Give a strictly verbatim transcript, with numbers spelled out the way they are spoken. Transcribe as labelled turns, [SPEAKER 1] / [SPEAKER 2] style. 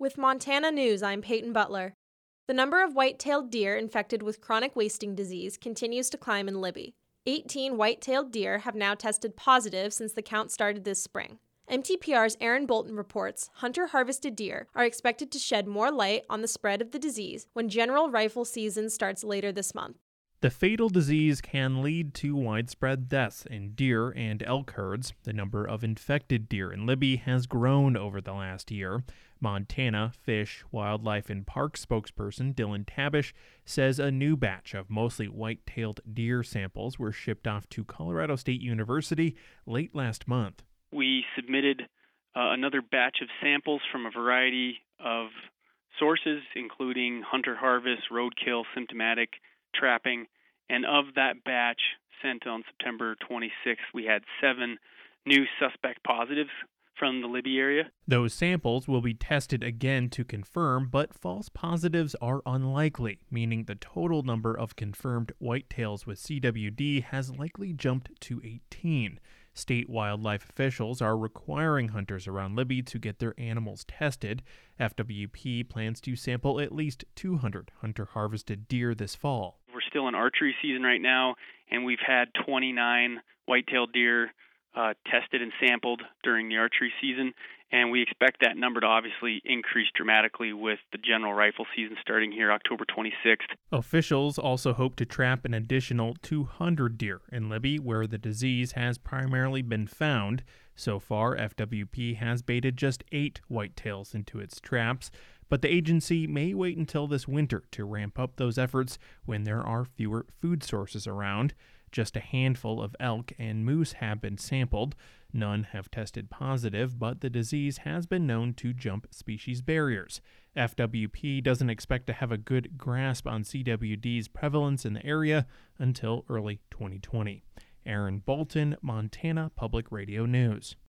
[SPEAKER 1] With Montana News, I'm Peyton Butler. The number of white-tailed deer infected with chronic wasting disease continues to climb in Libby. eighteen white-tailed deer have now tested positive since the count started this spring. M T P R's Aaron Bolton reports hunter-harvested deer are expected to shed more light on the spread of the disease when general rifle season starts later this month.
[SPEAKER 2] The fatal disease can lead to widespread deaths in deer and elk herds. The number of infected deer in Libby has grown over the last year. Montana Fish, Wildlife and Parks spokesperson Dylan Tabish says a new batch of mostly white-tailed deer samples were shipped off to Colorado State University late last month.
[SPEAKER 3] We submitted uh, another batch of samples from a variety of sources, including hunter harvest, roadkill, symptomatic, trapping, and of that batch sent on September twenty-sixth, we had seven new suspect positives from the Libby area.
[SPEAKER 2] Those samples will be tested again to confirm, but false positives are unlikely, meaning the total number of confirmed whitetails with C W D has likely jumped to eighteen. State wildlife officials are requiring hunters around Libby to get their animals tested. F W P plans to sample at least two hundred hunter-harvested deer this fall.
[SPEAKER 3] We're still in archery season right now, and we've had twenty-nine white-tailed deer uh, tested and sampled during the archery season, and we expect that number to obviously increase dramatically with the general rifle season starting here October twenty-sixth.
[SPEAKER 2] Officials also hope to trap an additional two hundred deer in Libby, where the disease has primarily been found. So far, F W P has baited just eight whitetails into its traps, but the agency may wait until this winter to ramp up those efforts when there are fewer food sources around. Just a handful of elk and moose have been sampled. None have tested positive, but the disease has been known to jump species barriers. F W P doesn't expect to have a good grasp on C W D's prevalence in the area until early twenty twenty. Aaron Bolton, Montana Public Radio News.